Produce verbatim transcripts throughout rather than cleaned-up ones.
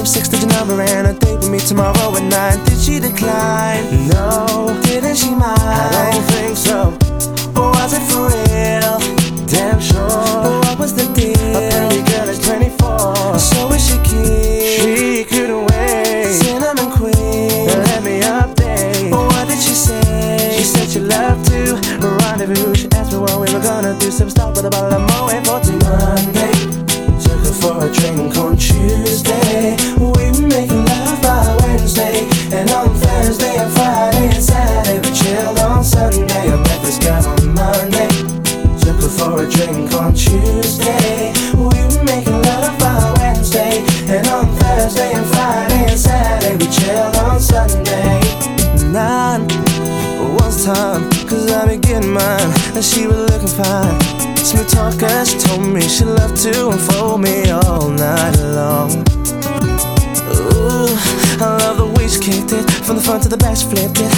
name, six-digit number, and a date with me tomorrow at nine. Did she decline? No. Didn't she mind? I don't think so. Or was it for real? Damn sure. But what was the deal? A pretty girl is twenty-four, so is she keen? She couldn't wait. Cinnamon queen, let me update. But what did she say? She said she loved to rendezvous. She asked me what we were gonna do. Some stop with a bottle of Moet for Monday. Took her for a drink on Tuesday. We were making love by Wednesday. And on Thursday and Friday and Saturday we chilled on Sunday. I met this girl on Monday. Took her for a drink on Tuesday. We were making love by Wednesday. And on Thursday and Friday and Saturday we chilled on Sunday. Nine was time, cause I be getting mine. And she was looking fine. Smooth talker, she told me she loved to unfold me all night long. Ooh, I love the way she kicked it. From the front to the back she flipped it.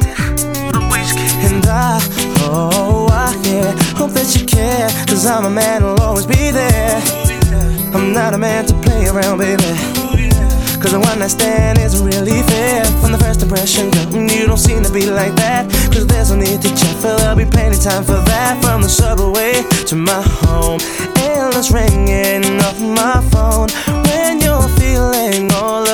And I, oh, I, yeah, hope that you care. Cause I'm a man who'll always be there. I'm not a man to play around, baby. Cause the one night stand isn't really fair. From the first impression, girl, you don't seem to be like that. Cause there's no need to check, for there'll be plenty time for that. From the subway to my home, endless ringing off my phone. When you're feeling all